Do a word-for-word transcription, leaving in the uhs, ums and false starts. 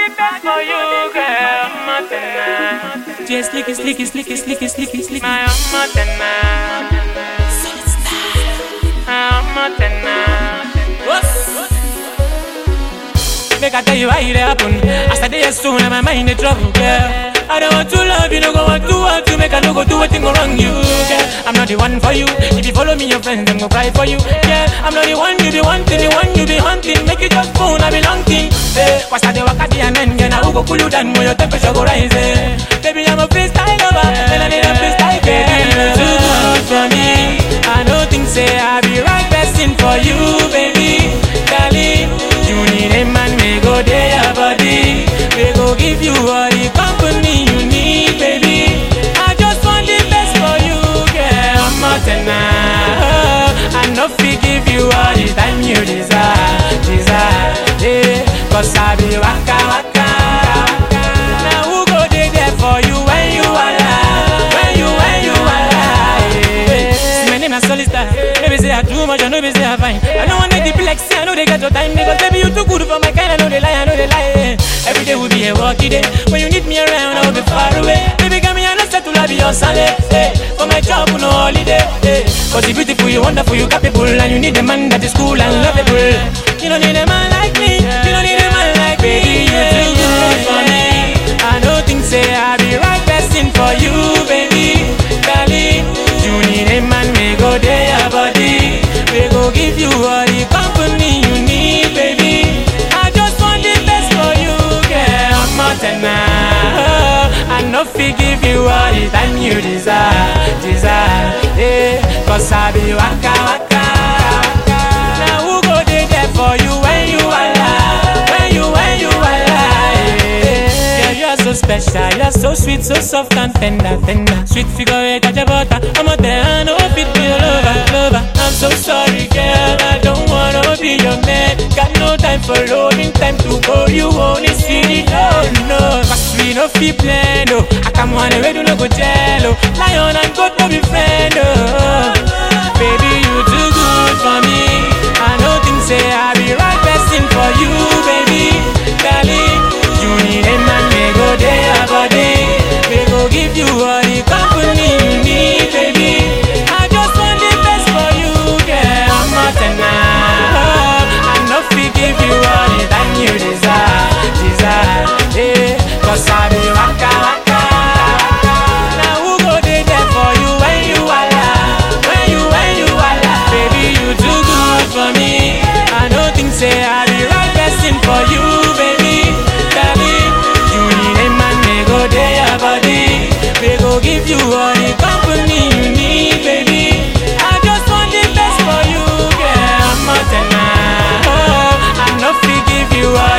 the best for you, girl. Matana. Just slicky, slicky, slicky, slicky, slicky, slicky. My matana. Solid style. Matana. Make I tell you why it happen. As I day soon, and my mind in trouble, girl. I don't want to love you, no go want to want to make I no go do a thing go wrong you, girl. I'm not the one for you. If you follow me, your friends them go cry for you, yeah. I'm not the one you be wanting, the one you be hunting. Make it just phone, I be longing. Hey, what's that? The wakati and then again, I will go cool you down when your temperature go rise. Eh. Baby, I'm a freestyle lover, and I need a freestyle girl. You're too good for me. I don't think say I be right person for you, baby, darling. You need a man, we go there, your body. We go give you all the company you need, baby. I just want the best for you, girl. I'm not enough. I know fi give you all the time you desire, desire, yeah. Cause I be waka waka. Now who go there for you when you alive, when you, when you alive, yeah. See my name is Solid Style. Maybe say I too much, I know they say I fine. I don't want to be like say I know they got your time. Because baby you too good for my kind, I know they lie, I know they lie, yeah. Every day will be a walkie day. When you need me around, I'll be far away. Baby, come here, I'm not set to love you on Sunday. Hey, for my job, no holiday. Hey, cause you're beautiful, you're wonderful, you're capable. And you need a man that is cool and lovable. You don't need a man like me. You don't need a man like me. Baby, you're too good for me. I don't think say I'll be right person for you, baby, darling. You need a man, we go there, your body. We go give you all the company you need, baby. I just want the best for you. I know fi give you all the time you desire, desire, yeah. Cause I be waka waka. Now who go there for you when you alive, when you, when you alive, yeah. Girl, you're so special, you're so sweet, so soft and tender, tender. Sweet figure eight at your butter. I'm out there, I know fit be your lover, lover. I'm so sorry, girl, I don't wanna be your man. Got no time for loving, time to go. You only see it, oh no. Cause we no fi plan, oh. I come on away, do no go jello. Lion and goat no be friend, oh. Baby, you too good for me. I don't think say I be right person for you, baby, darling. You need a man, we go there, your body. We go give you all the company you need, baby. I just want the best for you, girl. I'm not enough. I know fi give you all the time you desire, desire, yeah. Cause I be waka waka. Now who go there for you when you alive, when you, when you alive. Baby, you too good for me. I don't think say I be right person for you, baby, darling. You need a man, we go there, your body. We go give you all the company you need, baby. I just want the best for you, girl. I'm not enough. I know fi give you all